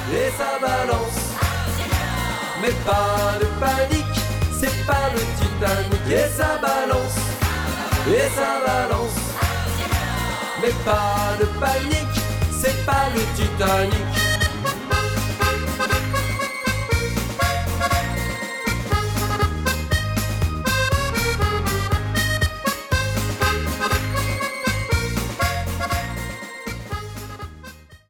et ça balance. Mais pas de panique, c'est pas le Titanic. Et ça balance, et ça balance. Mais pas de panique, c'est pas le Titanic.